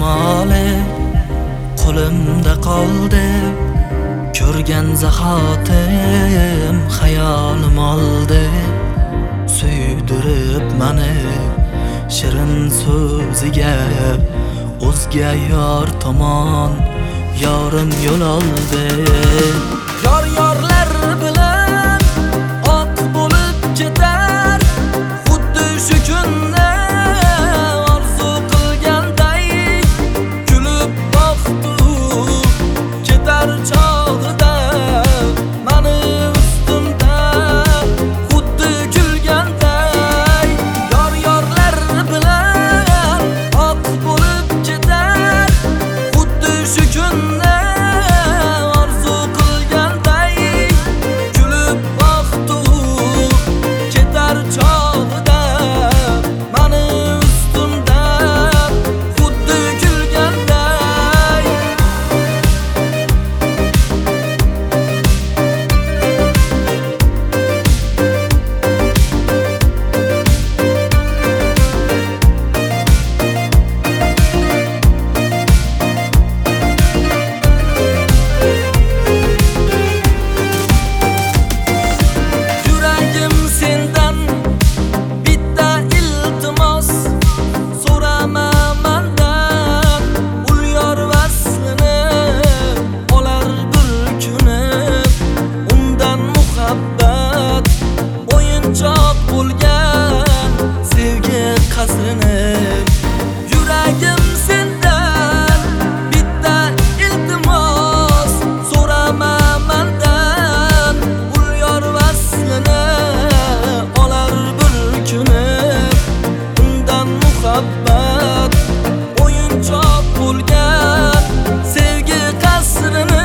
shamoli qo'limda qoldi. Ko'rgan zahotim xayolim oldi. Suydirib mani shirin so'ziga, o'zga yor tomon yorim yo'l oldi. Yorlar bilan oq bo'lib ketar, xuddi shu kunni orzu qilganday. Kulib boqdi ketar chog'ida mani ustimda, xuddi kulganday. Yorlar bilan oq bo'lib ketar, xuddi shu kunni orzu qilganday. Kulib boqdi ketar chog'ida mani ustimda, xuddi kulganday. Yuragim sendan bitta iltimos so'rama mendan. Ul yor vaslini olar bir kuni, undan muhabbat o'yinchoq bo'lgan sevgi qasrini. Yuragim sendan bitta iltimos so'rama mendan. Ul yor vaslini olar bir kuni, undan muhabbat o'yinchoq bo'lgan sevgi qasrini.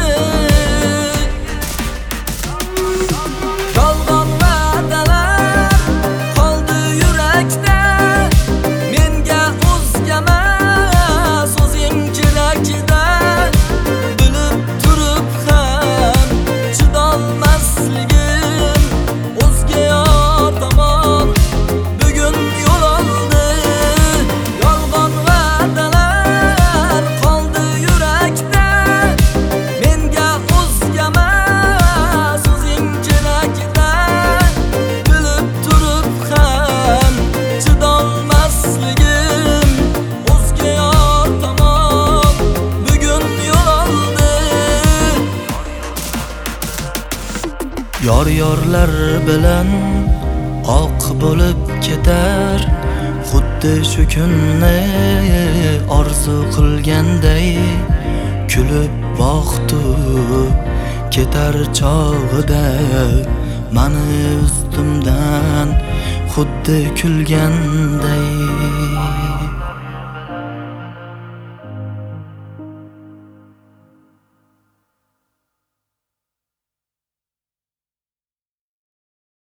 Yolg'on va'dalar qoldi yurakda, menga o'zgamas o'zing kerakda. Bilib turib ham chidolmasligim o'zga yor tomon bugun yo'l oldi. Yolg'on va'dalar qoldi yurakda, menga o'zgamas o'zing kerakda. Bilib turib ham chidolmasligim o'zga yor tomon bugun yo'l oldi. Yorlar bilan oq bo'lib ketar, xuddi shu kunni orzu qilganday. Kulib boqdi ketar chog'ida mani ustimdan, xuddi kulganday.